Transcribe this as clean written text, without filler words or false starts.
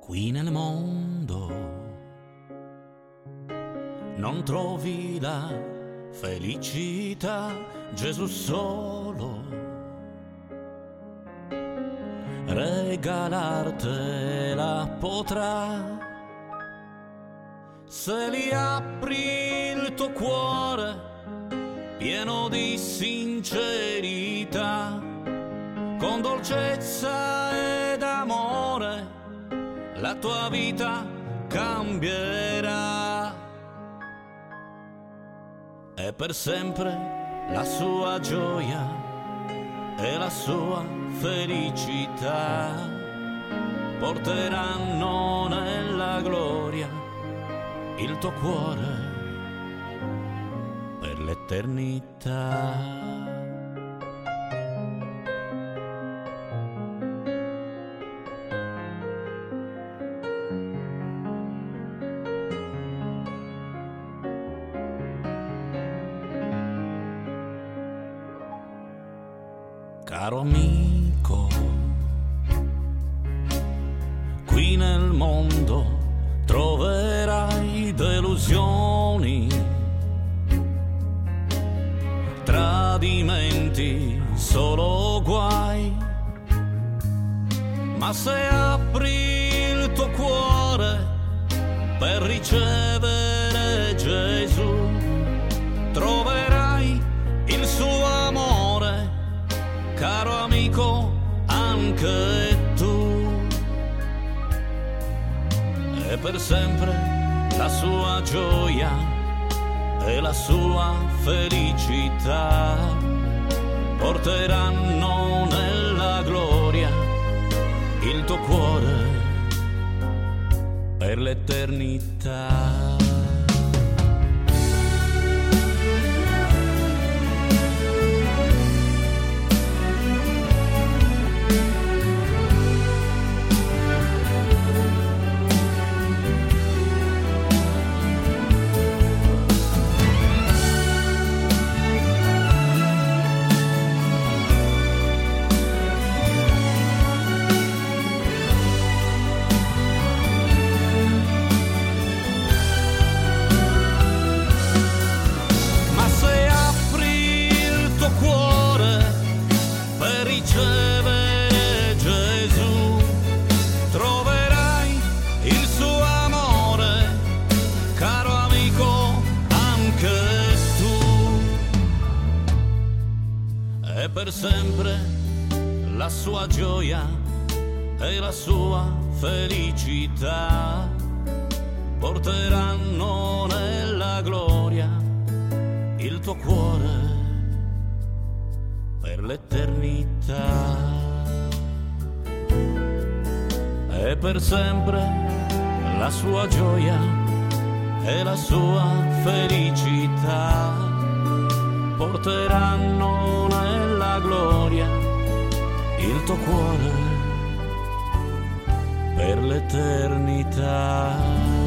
Qui nel mondo non trovi la felicità, Gesù solo regalartela potrà. Se gli apri il tuo cuore pieno di sincerità, con dolcezza ed amore, la tua vita cambierà. E per sempre la sua gioia e la sua felicità porteranno nella gloria il tuo cuore per l'eternità. Caro amico, qui nel mondo troverai delusioni, tradimenti, solo guai. Ma se apri il tuo cuore per ricevere Gesù, troverai il suo amore, caro amico, anche tu. E per sempre la sua gioia e la sua felicità porteranno nella gloria il tuo cuore per l'eternità. Per sempre la sua gioia e la sua felicità porteranno nella gloria il tuo cuore per l'eternità. E per sempre la sua gioia e la sua felicità porteranno nella gloria il tuo cuore per l'eternità.